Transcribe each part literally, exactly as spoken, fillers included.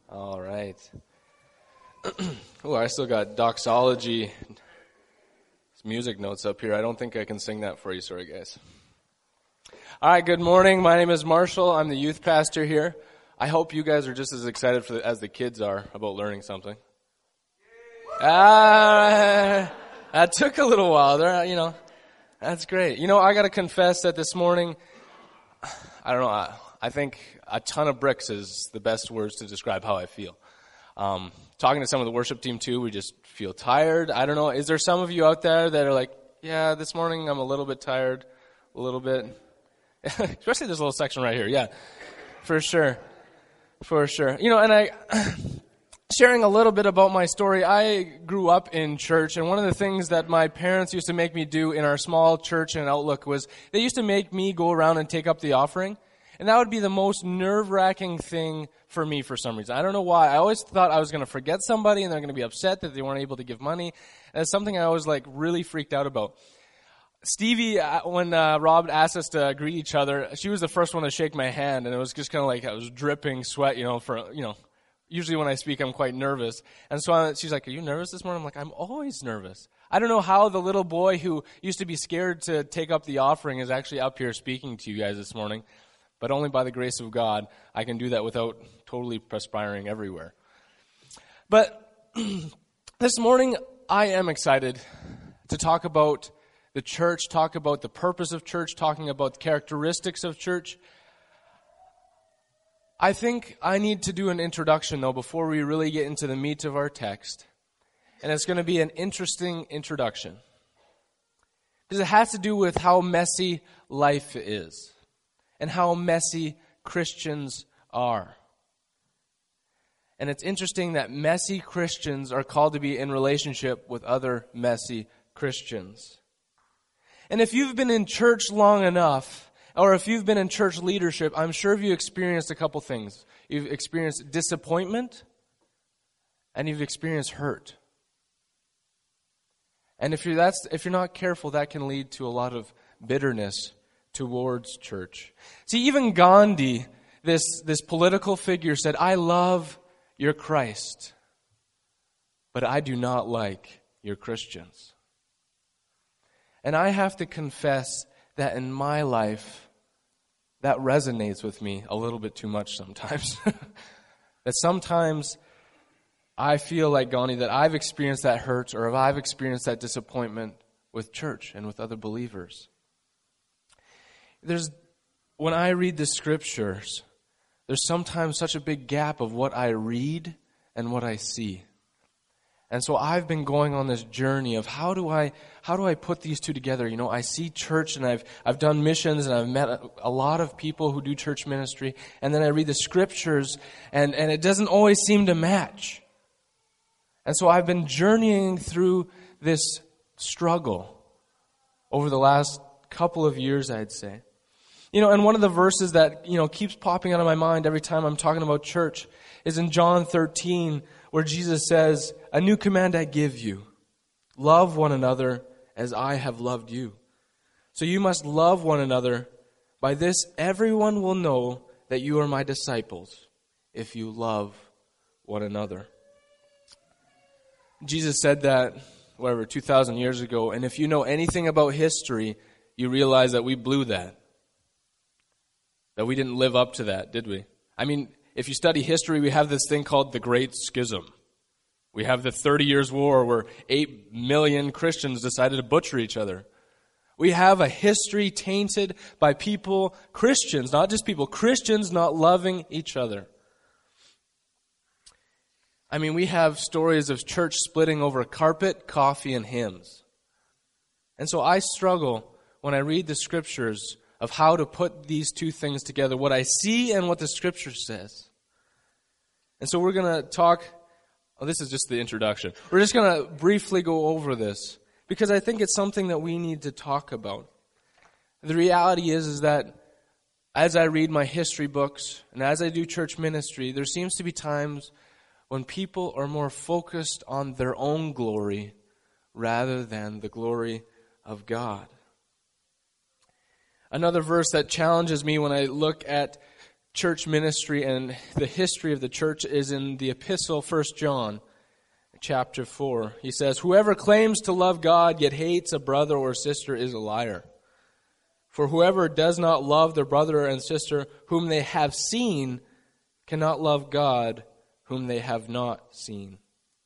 All right. Oh, I still got doxology music notes up here. I don't think I can sing that for you. Sorry, guys. All right, good morning. My name is Marshall. I'm the youth pastor here. I hope you guys are just as excited for the, as the kids are about learning something. Ah, that took a little while there, you know. That's great. You know, I got to confess that this morning, I don't know, I, I think a ton of bricks is the best words to describe how I feel. Um, talking to some of the worship team too, we just feel tired. I don't know, is there some of you out there that are like, yeah, this morning I'm a little bit tired, a little bit, especially this little section right here, yeah, for sure, for sure. You know, and I, sharing a little bit about my story, I grew up in church, and one of the things that my parents used to make me do in our small church and Outlook was they used to make me go around and take up the offering. And that would be the most nerve-wracking thing for me for some reason. I don't know why. I always thought I was going to forget somebody and they're going to be upset that they weren't able to give money. And it's something I always like really freaked out about. Stevie, when uh, Rob asked us to greet each other, she was the first one to shake my hand, and it was just kind of like I was dripping sweat, you know, for, you know, usually when I speak I'm quite nervous. And so I, she's like, are you nervous this morning? I'm like, I'm always nervous. I don't know how the little boy who used to be scared to take up the offering is actually up here speaking to you guys this morning. But only by the grace of God, I can do that without totally perspiring everywhere. But this morning, I am excited to talk about the church, talk about the purpose of church, talking about the characteristics of church. I think I need to do an introduction, though, before we really get into the meat of our text. And it's going to be an interesting introduction. Because it has to do with how messy life is. And how messy Christians are. And it's interesting that messy Christians are called to be in relationship with other messy Christians. And if you've been in church long enough, or if you've been in church leadership, I'm sure you've experienced a couple things. You've experienced disappointment, and you've experienced hurt. And if you're that's if you're not careful, that can lead to a lot of bitterness towards church. See, even Gandhi, this, this political figure, said, I love your Christ, but I do not like your Christians. And I have to confess that in my life, that resonates with me a little bit too much sometimes. That sometimes I feel like Gandhi, that I've experienced that hurt or I've experienced that disappointment with church and with other believers. There's, when I read the scriptures, there's sometimes such a big gap of what I read and what I see. And so I've been going on this journey of how do I how do I put these two together? You know, I see church and I've I've done missions and I've met a, a lot of people who do church ministry, and then I read the scriptures and, and it doesn't always seem to match. And so I've been journeying through this struggle over the last couple of years, I'd say. You know, and one of the verses that, you know, keeps popping out of my mind every time I'm talking about church is in John thirteen, where Jesus says, a new command I give you, love one another as I have loved you. So you must love one another. By this, everyone will know that you are my disciples, if you love one another. Jesus said that, whatever, two thousand years ago, and if you know anything about history, you realize that we blew that. That we didn't live up to that, did we? I mean, if you study history, we have this thing called the Great Schism. We have the Thirty Years' War where eight million Christians decided to butcher each other. We have a history tainted by people, Christians, not just people, Christians not loving each other. I mean, we have stories of church splitting over carpet, coffee, and hymns. And so I struggle when I read the scriptures of how to put these two things together, what I see and what the Scripture says. And so we're going to talk, oh, this is just the introduction. We're just going to briefly go over this, because I think it's something that we need to talk about. The reality is, is that as I read my history books and as I do church ministry, there seems to be times when people are more focused on their own glory rather than the glory of God. Another verse that challenges me when I look at church ministry and the history of the church is in the epistle, First John, chapter four. He says, "Whoever claims to love God yet hates a brother or sister is a liar. For whoever does not love their brother and sister whom they have seen cannot love God whom they have not seen."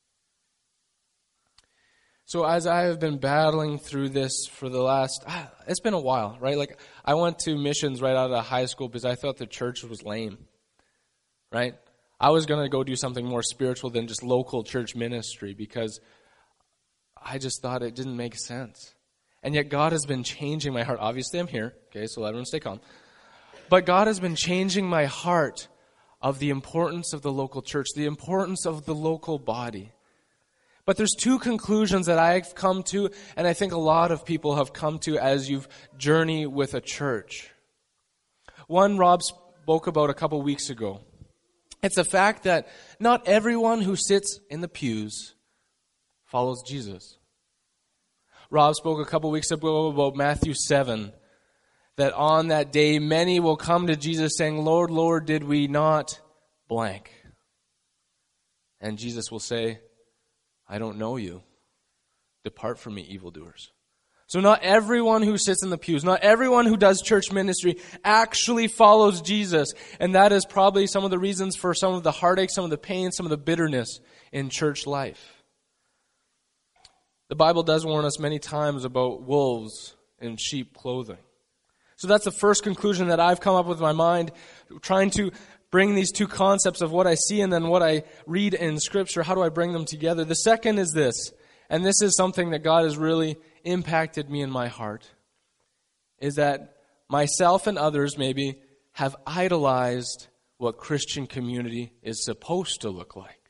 So as I have been battling through this for the last, ah, it's been a while, right? Like, I went to missions right out of high school because I thought the church was lame, right? I was going to go do something more spiritual than just local church ministry because I just thought it didn't make sense. And yet God has been changing my heart. Obviously, I'm here, okay, so everyone stay calm. But God has been changing my heart of the importance of the local church, the importance of the local body. But there's two conclusions that I've come to, and I think a lot of people have come to as you've journeyed with a church. One Rob spoke about a couple weeks ago. It's the fact that not everyone who sits in the pews follows Jesus. Rob spoke a couple weeks ago about Matthew seven, that on that day many will come to Jesus saying, "Lord, Lord, did we not blank?" And Jesus will say, "I don't know you. Depart from me, evildoers." So not everyone who sits in the pews, not everyone who does church ministry actually follows Jesus. And that is probably some of the reasons for some of the heartache, some of the pain, some of the bitterness in church life. The Bible does warn us many times about wolves in sheep clothing. So that's the first conclusion that I've come up with in my mind, trying to bring these two concepts of what I see and then what I read in Scripture. How do I bring them together? The second is this, and this is something that God has really impacted me in my heart, is that myself and others maybe have idolized what Christian community is supposed to look like.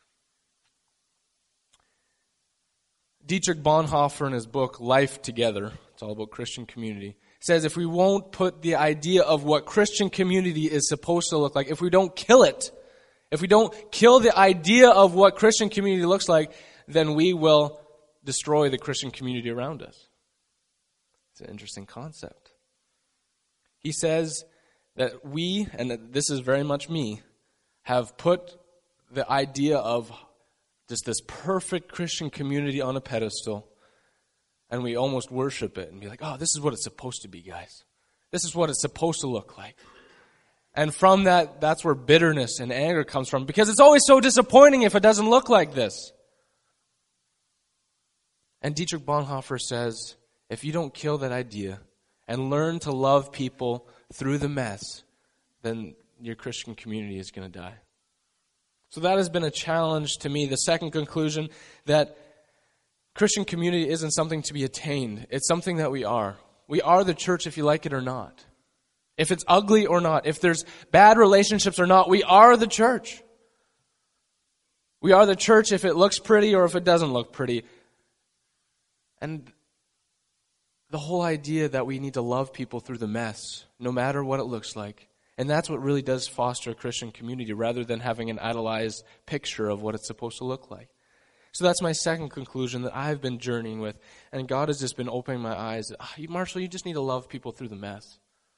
Dietrich Bonhoeffer in his book, Life Together, it's all about Christian community, says if we won't put the idea of what Christian community is supposed to look like, if we don't kill it, if we don't kill the idea of what Christian community looks like, then we will destroy the Christian community around us. It's an interesting concept. He says that we, and this is very much me, have put the idea of just this perfect Christian community on a pedestal, and we almost worship it and be like, "Oh, this is what it's supposed to be, guys. This is what it's supposed to look like." And from that, that's where bitterness and anger comes from, because it's always so disappointing if it doesn't look like this. And Dietrich Bonhoeffer says, if you don't kill that idea and learn to love people through the mess, then your Christian community is going to die. So that has been a challenge to me. The second conclusion, that Christian community isn't something to be attained. It's something that we are. We are the church if you like it or not. If it's ugly or not, if there's bad relationships or not, we are the church. We are the church if it looks pretty or if it doesn't look pretty. And the whole idea that we need to love people through the mess, no matter what it looks like. And that's what really does foster a Christian community, rather than having an idolized picture of what it's supposed to look like. So that's my second conclusion that I've been journeying with. And God has just been opening my eyes. Oh, Marshall, you just need to love people through the mess.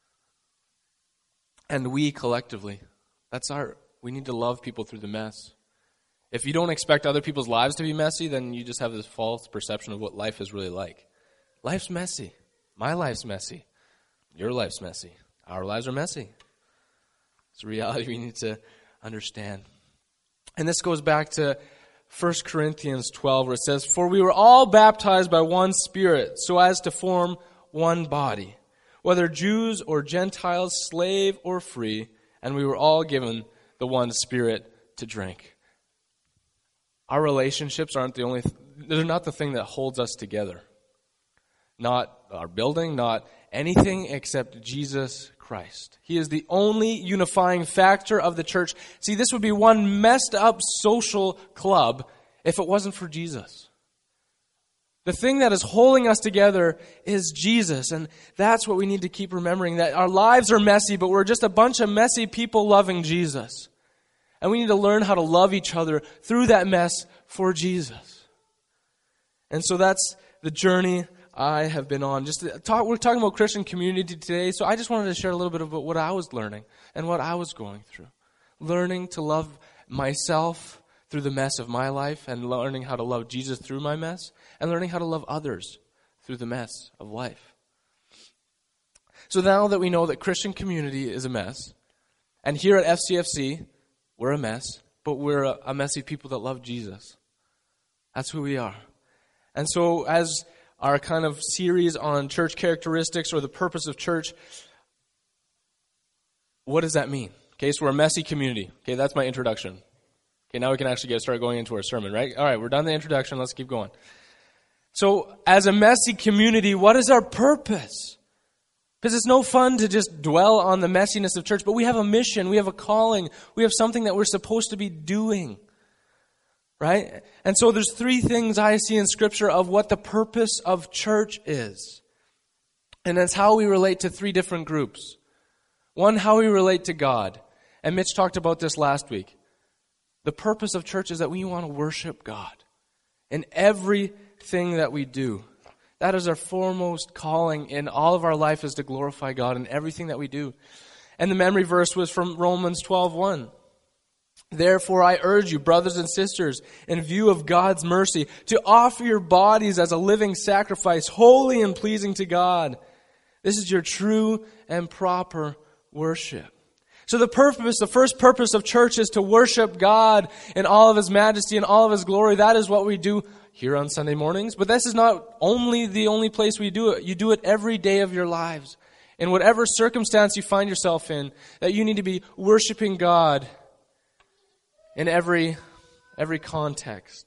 And we collectively, that's our, we need to love people through the mess. If you don't expect other people's lives to be messy, then you just have this false perception of what life is really like. Life's messy. My life's messy. Your life's messy. Our lives are messy. It's a reality we need to understand. And this goes back to First Corinthians twelve, where it says, "For we were all baptized by one Spirit, so as to form one body, whether Jews or Gentiles, slave or free, and we were all given the one Spirit to drink." Our relationships aren't the only, th- they're not the thing that holds us together. Not our building, not anything except Jesus Christ. He is the only unifying factor of the church. See, this would be one messed up social club if it wasn't for Jesus. The thing that is holding us together is Jesus, and that's what we need to keep remembering, that our lives are messy, but we're just a bunch of messy people loving Jesus. And we need to learn how to love each other through that mess for Jesus. And so that's the journey I have been on. Just to talk, we're talking about Christian community today, so I just wanted to share a little bit about what I was learning and what I was going through. Learning to love myself through the mess of my life, and learning how to love Jesus through my mess, and learning how to love others through the mess of life. So now that we know that Christian community is a mess, and here at F C F C, we're a mess, but we're a, a messy people that love Jesus. That's who we are. And so as our kind of series on church characteristics or the purpose of church, what does that mean? Okay, so we're a messy community. Okay, that's my introduction. Okay, now we can actually get start going into our sermon, right? All right, we're done the introduction. Let's keep going. So as a messy community, what is our purpose? Because it's no fun to just dwell on the messiness of church, but we have a mission, we have a calling, we have something that we're supposed to be doing, right? And so there's three things I see in Scripture of what the purpose of church is. And that's how we relate to three different groups. One, how we relate to God. And Mitch talked about this last week. The purpose of church is that we want to worship God in everything that we do. That is our foremost calling in all of our life, is to glorify God in everything that we do. And the memory verse was from Romans twelve one. Therefore I urge you, brothers and sisters, in view of God's mercy, to offer your bodies as a living sacrifice, holy and pleasing to God. This is your true and proper worship. So the purpose, the first purpose of church is to worship God in all of His majesty and all of His glory. That is what we do here on Sunday mornings. But this is not only the only place we do it. You do it every day of your lives. In whatever circumstance you find yourself in, that you need to be worshiping God in every, every context.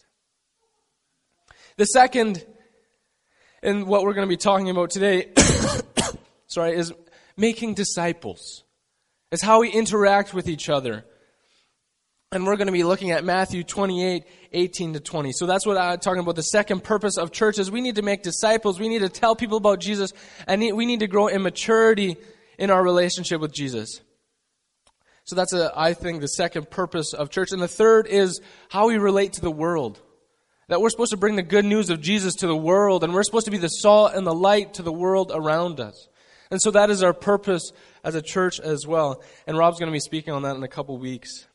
The second, and what we're going to be talking about today, sorry, is making disciples. It's how we interact with each other. And we're going to be looking at Matthew twenty-eight, eighteen to twenty. So that's what I'm talking about. The second purpose of church is we need to make disciples. We need to tell people about Jesus. And we need to grow in maturity in our relationship with Jesus. So that's, a, I think, the second purpose of church. And the third is how we relate to the world. That we're supposed to bring the good news of Jesus to the world. And we're supposed to be the salt and the light to the world around us. And so that is our purpose as a church as well. And Rob's going to be speaking on that in a couple weeks.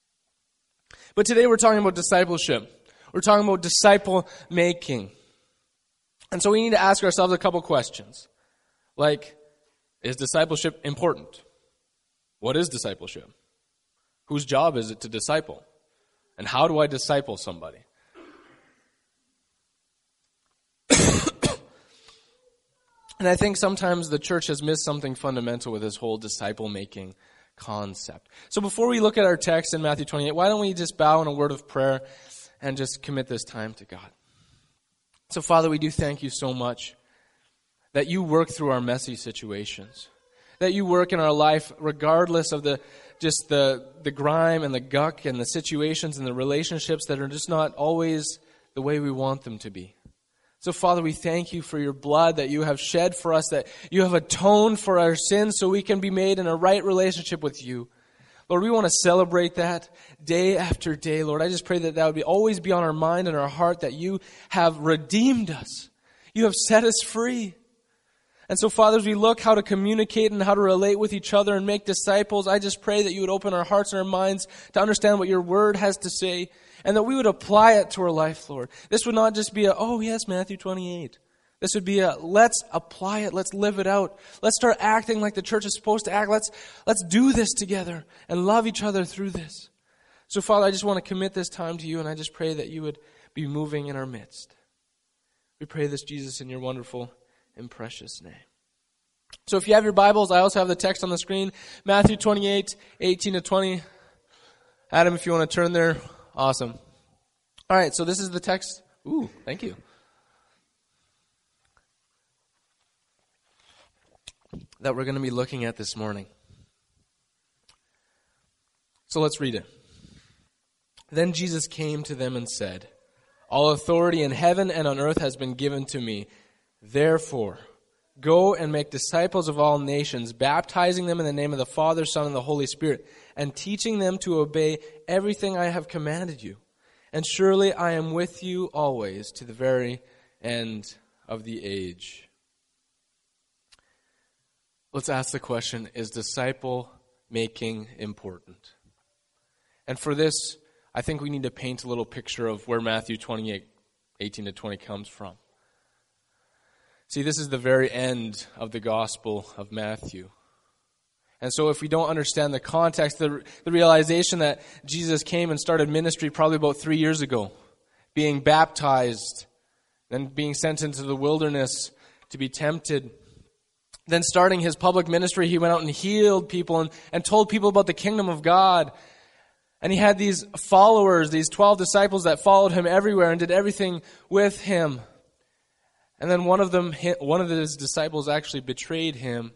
But today we're talking about discipleship. We're talking about disciple making. And so we need to ask ourselves a couple questions. Like, is discipleship important? What is discipleship? Whose job is it to disciple? And how do I disciple somebody? And I think sometimes the church has missed something fundamental with this whole disciple-making concept. So before we look at our text in Matthew twenty-eight, why don't we just bow in a word of prayer and just commit this time to God. So Father, we do thank you so much that you work through our messy situations, that you work in our life regardless of the just the, the grime and the guck and the situations and the relationships that are just not always the way we want them to be. So, Father, we thank you for your blood that you have shed for us, that you have atoned for our sins so we can be made in a right relationship with you. Lord, we want to celebrate that day after day. Lord, I just pray that that would be always be on our mind and our heart, that you have redeemed us. You have set us free. And so, Father, as we look how to communicate and how to relate with each other and make disciples, I just pray that you would open our hearts and our minds to understand what your word has to say, and that we would apply it to our life, Lord. This would not just be a, oh yes, Matthew twenty-eight. This would be a, let's apply it, let's live it out. Let's start acting like the church is supposed to act. Let's, let's do this together and love each other through this. So, Father, I just want to commit this time to you, and I just pray that you would be moving in our midst. We pray this, Jesus, in your wonderful and precious name. So if you have your Bibles, I also have the text on the screen, Matthew twenty-eight, eighteen to twenty. Adam, if you want to turn there, awesome. All right, so this is the text. Ooh, thank you. That we're going to be looking at this morning. So let's read it. Then Jesus came to them and said, all authority in heaven and on earth has been given to me. Therefore, go and make disciples of all nations, baptizing them in the name of the Father, Son, and the Holy Spirit, and teaching them to obey everything I have commanded you. And surely I am with you always to the very end of the age. Let's ask the question, is disciple making important? And for this, I think we need to paint a little picture of where Matthew twenty-eight, eighteen to twenty comes from. See, this is the very end of the Gospel of Matthew. And so if we don't understand the context, the, the realization that Jesus came and started ministry probably about three years ago, being baptized, then being sent into the wilderness to be tempted, then starting his public ministry, he went out and healed people and, and told people about the kingdom of God. And he had these followers, these twelve disciples that followed him everywhere and did everything with him. And then one of them, one of his disciples actually betrayed him.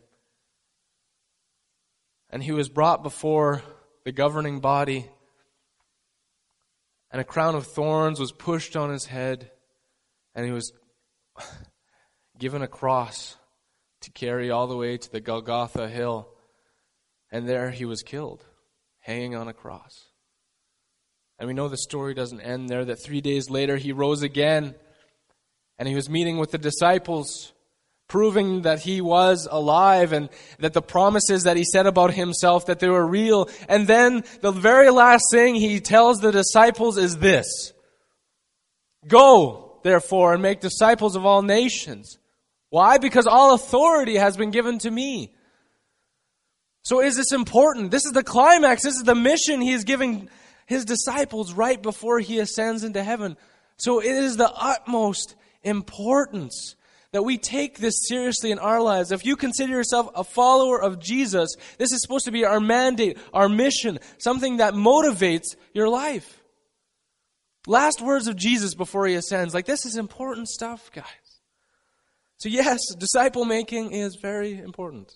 And he was brought before the governing body. And a crown of thorns was pushed on his head. And he was given a cross to carry all the way to the Golgotha hill. And there he was killed, hanging on a cross. And we know the story doesn't end there, that three days later he rose again. And he was meeting with the disciples, proving that he was alive and that the promises that he said about himself, that they were real. And then the very last thing he tells the disciples is this: go, therefore, and make disciples of all nations. Why? Because all authority has been given to me. So is this important? This is the climax. This is the mission he is giving his disciples right before he ascends into heaven. So it is the utmost importance that we take this seriously in our lives. If you consider yourself a follower of Jesus, this is supposed to be our mandate, our mission, something that motivates your life. Last words of Jesus before he ascends. Like, this is important stuff, guys. So yes, disciple making is very important.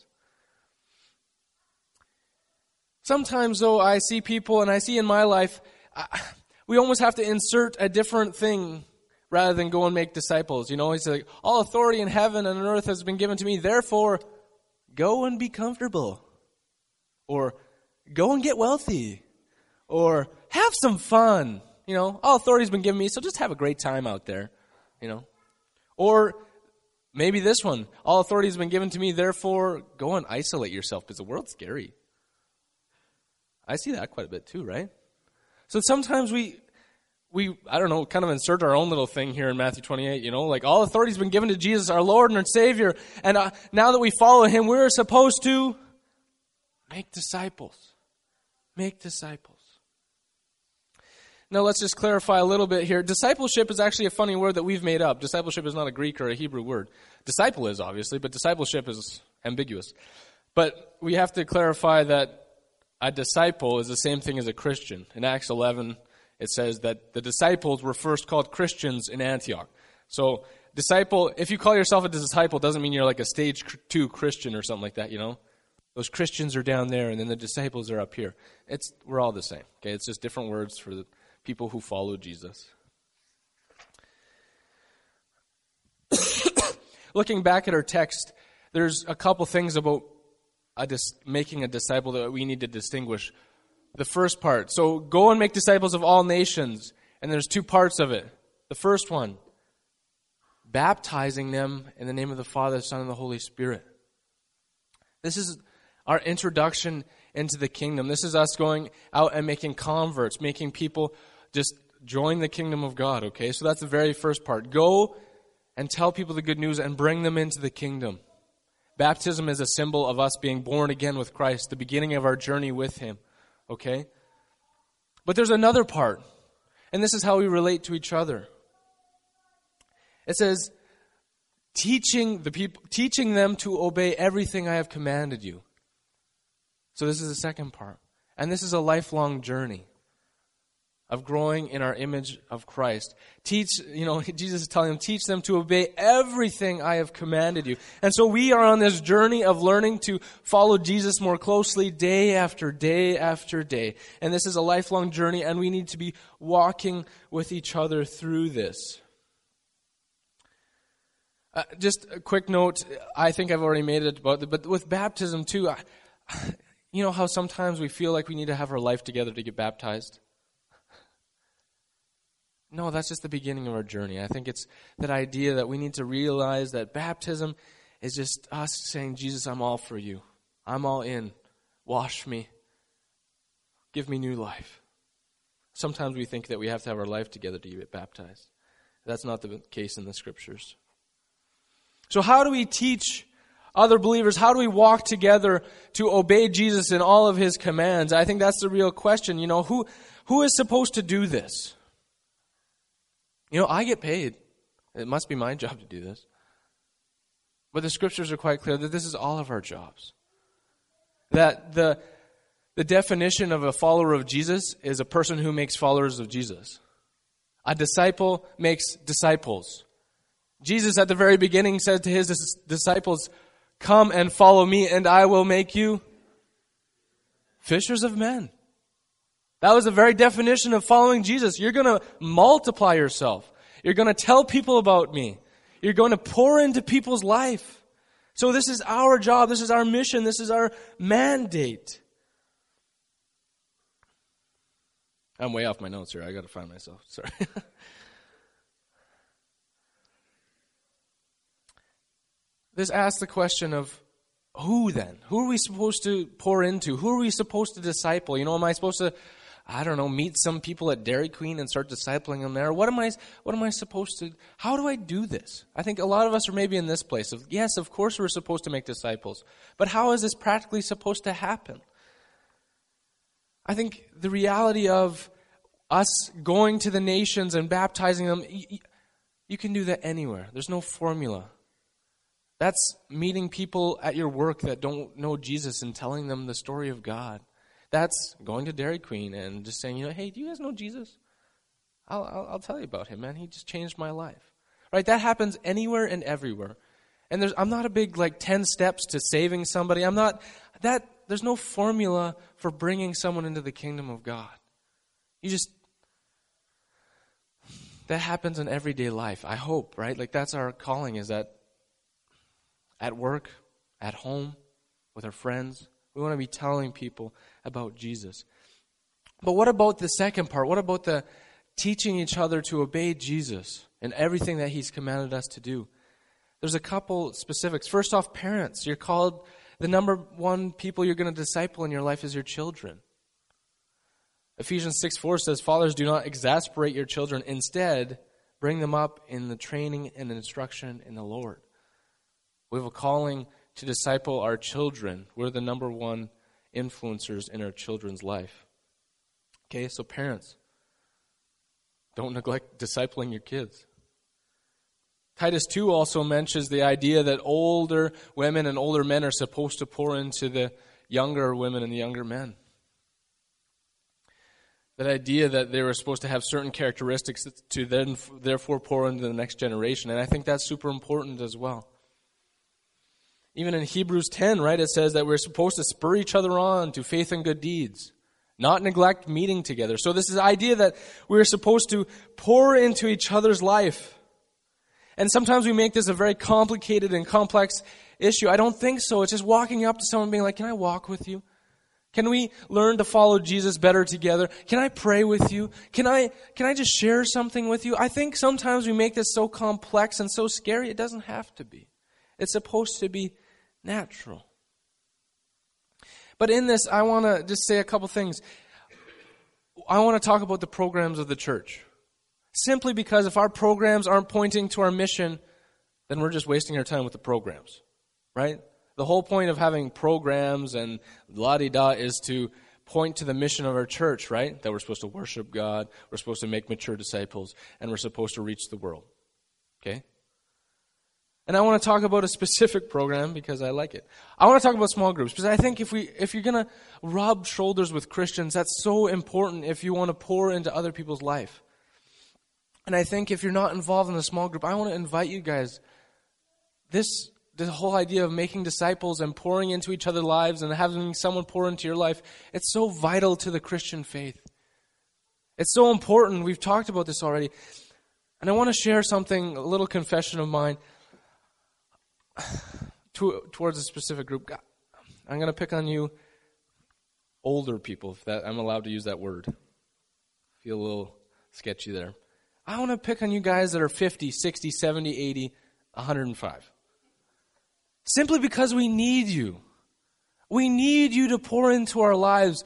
Sometimes, though, I see people, and I see in my life, I, we almost have to insert a different thing rather than go and make disciples. You know, he's like, all authority in heaven and on earth has been given to me, therefore, go and be comfortable. Or, go and get wealthy. Or, have some fun. You know, all authority has been given me, so just have a great time out there. You know. Or, maybe this one, all authority has been given to me, therefore, go and isolate yourself, because the world's scary. I see that quite a bit too, right? So sometimes we, we, I don't know, kind of insert our own little thing here in Matthew twenty-eight, you know, like all authority has been given to Jesus, our Lord and our Savior, and uh, now that we follow him, we're supposed to make disciples. Make disciples. Now let's just clarify a little bit here. Discipleship is actually a funny word that we've made up. Discipleship is not a Greek or a Hebrew word. Disciple is, obviously, but discipleship is ambiguous. But we have to clarify that a disciple is the same thing as a Christian. In Acts eleven, it says that the disciples were first called Christians in Antioch. So, disciple, if you call yourself a disciple, doesn't mean you're like a stage two Christian or something like that, you know? Those Christians are down there, and then the disciples are up here. It's We're all the same, okay? It's just different words for the people who follow Jesus. Looking back at our text, there's a couple things about A dis- making a disciple that we need to distinguish. The first part, so go and make disciples of all nations, and there's two parts of it. The first one, baptizing them in the name of the Father, the Son, and the Holy Spirit. This is our introduction into the kingdom. This is us going out and making converts, making people just join the kingdom of God, okay? So that's the very first part. Go and tell people the good news and bring them into the kingdom. Baptism is a symbol of us being born again with Christ, the beginning of our journey with him, okay? But there's another part, and this is how we relate to each other. It says, teaching the people, teaching them to obey everything I have commanded you. So this is the second part. And this is a lifelong journey of growing in our image of Christ. Teach, you know, Jesus is telling them, teach them to obey everything I have commanded you. And so we are on this journey of learning to follow Jesus more closely day after day after day. And this is a lifelong journey, and we need to be walking with each other through this. Uh, just a quick note, I think I've already made it about it, but with baptism too, I, you know how sometimes we feel like we need to have our life together to get baptized? No, that's just the beginning of our journey. I think it's that idea that we need to realize that baptism is just us saying, Jesus, I'm all for you. I'm all in. Wash me. Give me new life. Sometimes we think that we have to have our life together to get baptized. That's not the case in the Scriptures. So how do we teach other believers? How do we walk together to obey Jesus in all of his commands? I think that's the real question. You know, who who is supposed to do this? You know, I get paid. It must be my job to do this. But the Scriptures are quite clear that this is all of our jobs. That the the definition of a follower of Jesus is a person who makes followers of Jesus. A disciple makes disciples. Jesus at the very beginning said to his disciples, come and follow me and I will make you fishers of men. That was the very definition of following Jesus. You're going to multiply yourself. You're going to tell people about me. You're going to pour into people's life. So this is our job. This is our mission. This is our mandate. I'm way off my notes here. I got to find myself. Sorry. This asks the question of who then? Who are we supposed to pour into? Who are we supposed to disciple? You know, am I supposed to, I don't know, meet some people at Dairy Queen and start discipling them there? What am I, what am I supposed to, how do I do this? I think a lot of us are maybe in this place of, yes, of course we're supposed to make disciples. But how is this practically supposed to happen? I think the reality of us going to the nations and baptizing them, you, you can do that anywhere. There's no formula. That's meeting people at your work that don't know Jesus and telling them the story of God. That's going to Dairy Queen and just saying, you know, hey, do you guys know Jesus? I'll, I'll, I'll tell you about him, man. He just changed my life. Right? That happens anywhere and everywhere. And there's, I'm not a big, like, ten steps to saving somebody. I'm not, that, there's no formula for bringing someone into the kingdom of God. You just, that happens in everyday life, I hope, right? Like, that's our calling, is that at work, at home, with our friends, we want to be telling people about Jesus. But what about the second part? What about the teaching each other to obey Jesus in everything that he's commanded us to do? There's a couple specifics. First off, parents. You're called, the number one people you're going to disciple in your life is your children. Ephesians six four says, fathers, do not exasperate your children. Instead, bring them up in the training and instruction in the Lord. We have a calling to disciple our children. We're the number one influencers in our children's life. Okay, so parents, don't neglect discipling your kids. Titus two also mentions the idea that older women and older men are supposed to pour into the younger women and the younger men. That idea that they were supposed to have certain characteristics to then therefore pour into the next generation. And I think that's super important as well. Even in Hebrews ten, right, it says that we're supposed to spur each other on to faith and good deeds, not neglect meeting together. So this is the idea that we're supposed to pour into each other's life. And sometimes we make this a very complicated and complex issue. I don't think so. It's just walking up to someone being like, can I walk with you? Can we learn to follow Jesus better together? Can I pray with you? Can I, can I just share something with you? I think sometimes we make this so complex and so scary. It doesn't have to be. It's supposed to be natural. But in this, I want to just say a couple things. I want to talk about the programs of the church. Simply because if our programs aren't pointing to our mission, then we're just wasting our time with the programs, right? The whole point of having programs and la-di-da is to point to the mission of our church, right? That we're supposed to worship God, we're supposed to make mature disciples, and we're supposed to reach the world, okay? And I want to talk about a specific program because I like it. I want to talk about small groups because I think if we if you're going to rub shoulders with Christians, that's so important if you want to pour into other people's life. And I think if you're not involved in a small group, I want to invite you guys. This the whole idea of making disciples and pouring into each other's lives and having someone pour into your life, it's so vital to the Christian faith. It's so important. We've talked about this already. And I want to share something, a little confession of mine. To, towards a specific group. I'm going to pick on you older people, if that I'm allowed to use that word. Feel a little sketchy there. I want to pick on you guys that are fifty, sixty, seventy, eighty, one hundred five. Simply because we need you. We need you to pour into our lives.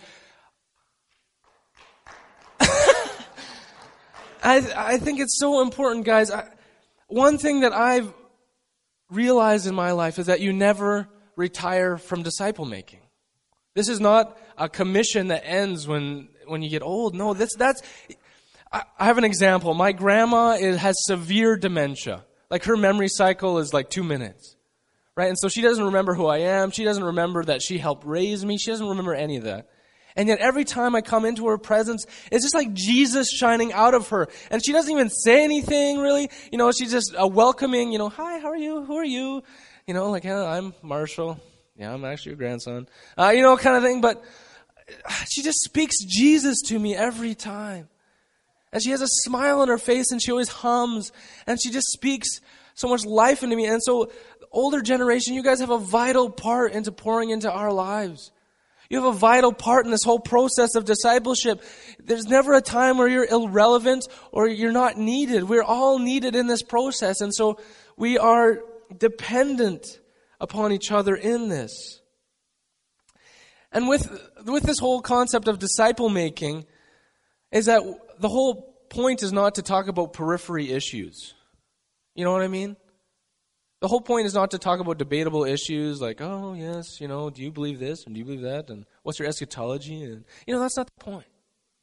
I I think it's so important, guys. I, one thing that I've realized in my life is that you never retire from disciple making. This is not a commission that ends when when you get old. No, that's that's. I, I have an example. My grandma is, has severe dementia. Like her memory cycle is like two minutes, right? And so she doesn't remember who I am. She doesn't remember that she helped raise me. She doesn't remember any of that. And yet every time I come into her presence, it's just like Jesus shining out of her. And she doesn't even say anything, really. You know, she's just a welcoming, you know, hi, how are you? Who are you? You know, like, yeah, I'm Marshall. Yeah, I'm actually your grandson. Uh, you know, kind of thing. But she just speaks Jesus to me every time. And she has a smile on her face, and she always hums. And she just speaks so much life into me. And so, the older generation, you guys have a vital part into pouring into our lives. You have a vital part in this whole process of discipleship. There's never a time where you're irrelevant or you're not needed. We're all needed in this process. And so we are dependent upon each other in this. And with, with this whole concept of disciple making is that the whole point is not to talk about periphery issues. You know what I mean? The whole point is not to talk about debatable issues like, oh, yes, you know, do you believe this and do you believe that? And what's your eschatology? And, you know, that's not the point.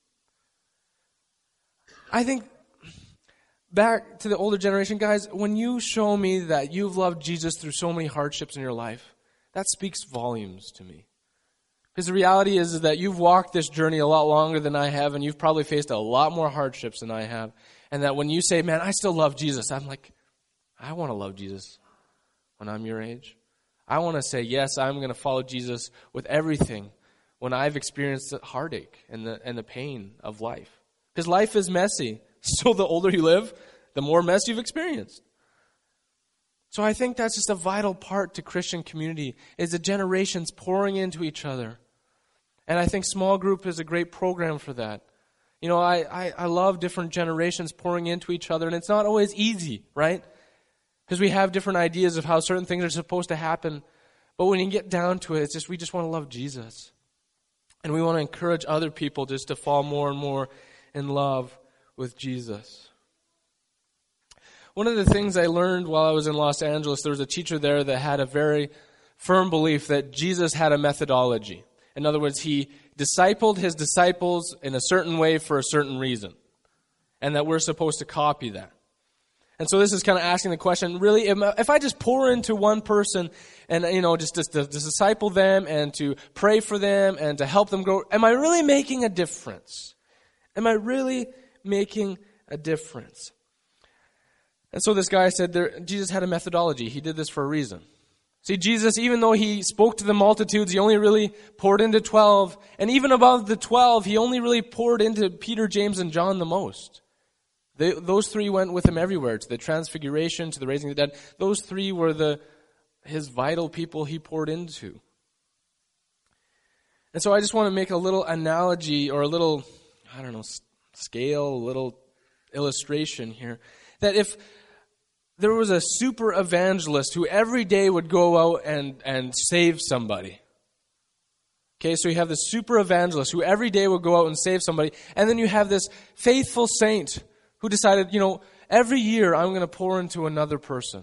I think back to the older generation, guys, when you show me that you've loved Jesus through so many hardships in your life, that speaks volumes to me. Because the reality is, is that you've walked this journey a lot longer than I have, and you've probably faced a lot more hardships than I have. And that when you say, man, I still love Jesus, I'm like, I want to love Jesus. When I'm your age, I want to say, yes, I'm going to follow Jesus with everything when I've experienced the heartache and the and the pain of life. Because life is messy. So the older you live, the more mess you've experienced. So I think that's just a vital part to Christian community, is the generations pouring into each other. And I think small group is a great program for that. You know, I, I, I love different generations pouring into each other, and it's not always easy, right? Because we have different ideas of how certain things are supposed to happen. But when you get down to it, it's just we just want to love Jesus. And we want to encourage other people just to fall more and more in love with Jesus. One of the things I learned while I was in Los Angeles, there was a teacher there that had a very firm belief that Jesus had a methodology. In other words, he discipled his disciples in a certain way for a certain reason. And that we're supposed to copy that. And so this is kind of asking the question, really, if I just pour into one person and, you know, just to, to, to disciple them and to pray for them and to help them grow, am I really making a difference? Am I really making a difference? And so this guy said there, Jesus had a methodology. He did this for a reason. See, Jesus, even though he spoke to the multitudes, he only really poured into twelve. And even above the twelve, he only really poured into Peter, James, and John the most. They, those three went with him everywhere, to the transfiguration, to the raising of the dead. Those three were the his vital people he poured into. And so I just want to make a little analogy or a little, I don't know, scale, a little illustration here. That if there was a super evangelist who every day would go out and, and save somebody. Okay, so you have this super evangelist who every day would go out and save somebody. And then you have this faithful saint who decided, you know, every year I'm going to pour into another person.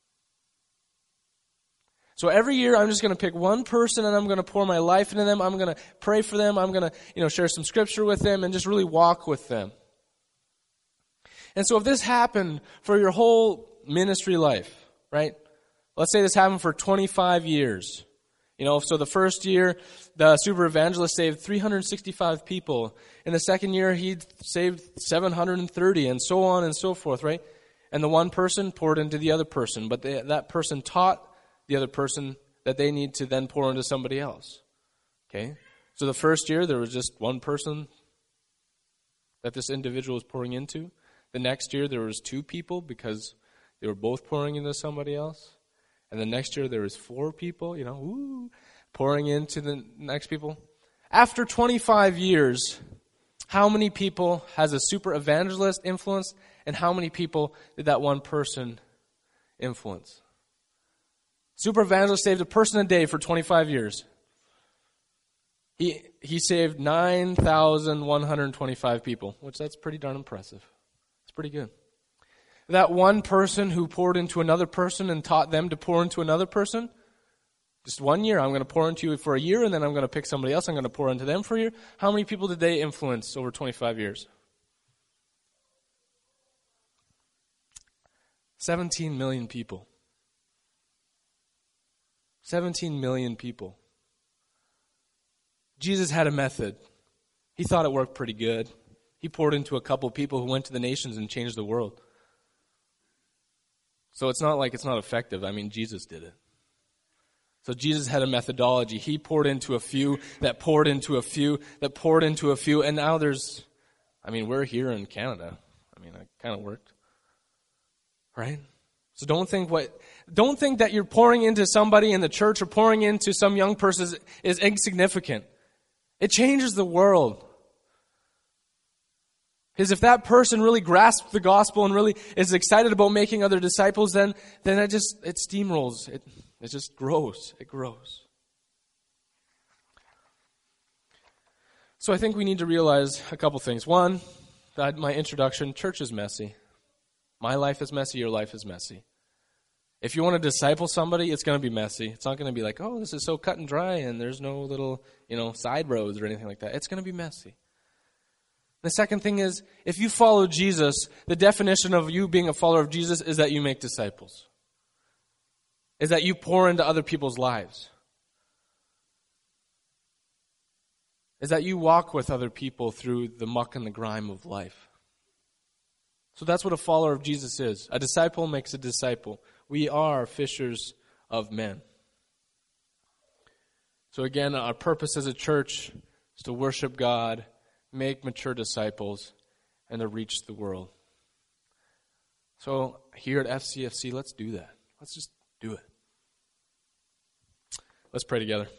So every year I'm just going to pick one person and I'm going to pour my life into them. I'm going to pray for them. I'm going to, you know, share some scripture with them and just really walk with them. And so if this happened for your whole ministry life, right? Let's say this happened for twenty-five years. You know, so the first year, the super evangelist saved three hundred sixty-five people. In the second year, he saved seven hundred thirty, and so on and so forth, right? And the one person poured into the other person, but they, that person taught the other person that they need to then pour into somebody else. Okay? So the first year, there was just one person that this individual was pouring into. The next year, there was two people because they were both pouring into somebody else. And the next year there was four people, you know, woo, pouring into the next people. After twenty-five years, how many people has a super evangelist influenced And how many people did that one person influence? Super evangelist saved a person a day for twenty-five years. He he saved nine thousand one hundred twenty-five people, which that's pretty darn impressive. It's pretty good. That one person who poured into another person and taught them to pour into another person, just one year, I'm going to pour into you for a year, and then I'm going to pick somebody else, I'm going to pour into them for a year. How many people did they influence over twenty-five years? seventeen million people. seventeen million people. Jesus had a method. He thought it worked pretty good. He poured into a couple people who went to the nations and changed the world. So it's not like it's not effective. I mean, Jesus did it. So Jesus had a methodology. He poured into a few, that poured into a few, that poured into a few, and now there's, I mean, we're here in Canada. I mean, it kind of worked. Right? So don't think what, don't think that you're pouring into somebody in the church or pouring into some young person is, is insignificant. It changes the world. Because if that person really grasps the gospel and really is excited about making other disciples, then then it just it steamrolls. It it just grows. It grows. So I think we need to realize a couple things. One, that my introduction, church is messy. My life is messy, your life is messy. If you want to disciple somebody, it's going to be messy. It's not going to be like, oh, this is so cut and dry and there's no little, you know, side roads or anything like that. It's going to be messy. The second thing is, if you follow Jesus, the definition of you being a follower of Jesus is that you make disciples. Is that you pour into other people's lives. Is that you walk with other people through the muck and the grime of life. So that's what a follower of Jesus is. A disciple makes a disciple. We are fishers of men. So again, our purpose as a church is to worship God, make mature disciples, and to reach the world. So here at F C F C, let's do that. Let's just do it. Let's pray together.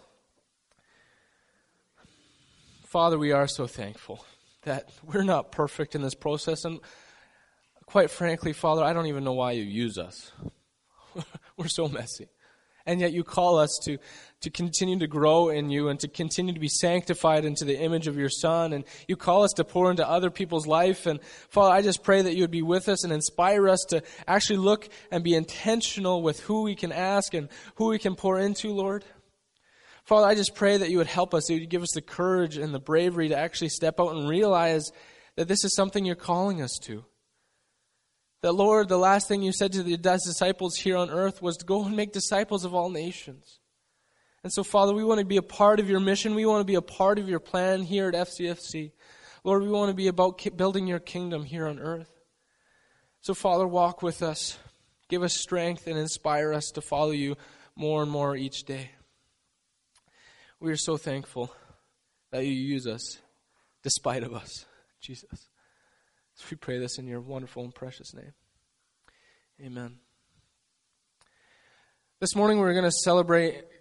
Father, we are so thankful that we're not perfect in this process, and quite frankly, Father, I don't even know why you use us. We're so messy. And yet you call us to, to continue to grow in you and to continue to be sanctified into the image of your Son. And you call us to pour into other people's life. And Father, I just pray that you would be with us and inspire us to actually look and be intentional with who we can ask and who we can pour into, Lord. Father, I just pray that you would help us, that you would give us the courage and the bravery to actually step out and realize that this is something you're calling us to. That, Lord, the last thing you said to the disciples here on earth was to go and make disciples of all nations. And so, Father, we want to be a part of your mission. We want to be a part of your plan here at F C F C. Lord, we want to be about building your kingdom here on earth. So, Father, walk with us. Give us strength and inspire us to follow you more and more each day. We are so thankful that you use us despite of us, Jesus. So we pray this in your wonderful and precious name. Amen. This morning we're going to celebrate